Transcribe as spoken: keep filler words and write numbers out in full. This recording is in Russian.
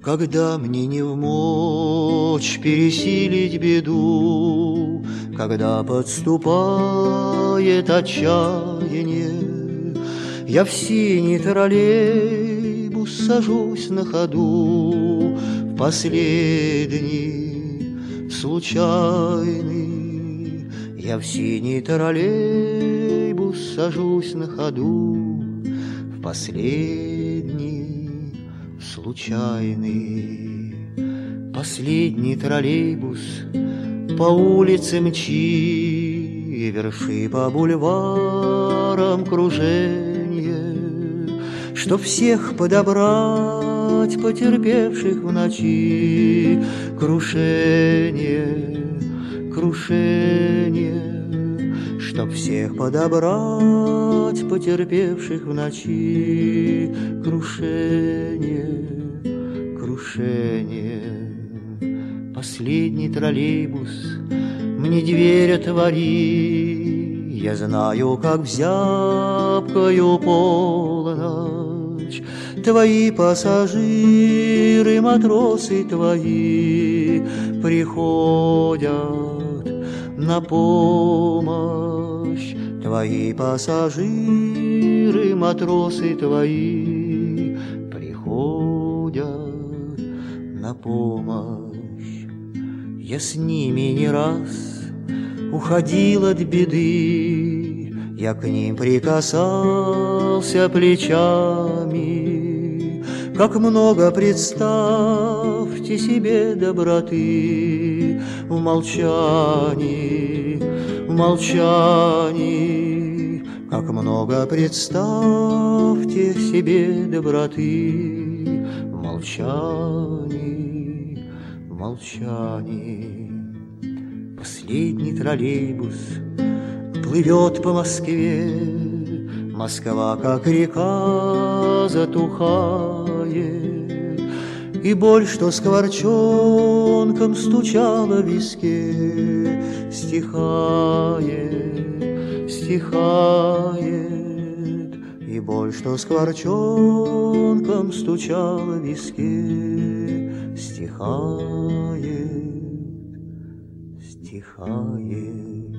Когда мне не вмочь пересилить беду, когда подступает отчаяние, я в синий троллейбус сажусь на ходу, в последний, случайный. Я в синий троллейбус сажусь на ходу, в последний, случайный. Последний троллейбус по улице мчи, верши по бульварам круженье, чтоб всех подобрать, потерпевших в ночи. Крушение, крушение, чтоб всех подобрать, потерпевших в ночи. Крушение, крушение. Последний троллейбус мне дверь отвори, я знаю, как в зябкую полночь твои пассажиры, матросы твои приходят на помощь. Твои пассажиры, матросы твои приходят на помощь. Я с ними не раз уходил от беды, я к ним прикасался плечами. Как много, представьте себе, доброты в молчании, в молчании. Как много, представьте себе, доброты в молчании, в молчании. Последний троллейбус плывет по Москве, Москва, как река, затухает, и боль, что скворчонком стучала в виске, стихает, стихает, и боль, что скворчонком стучала в виске, стихает, стихает.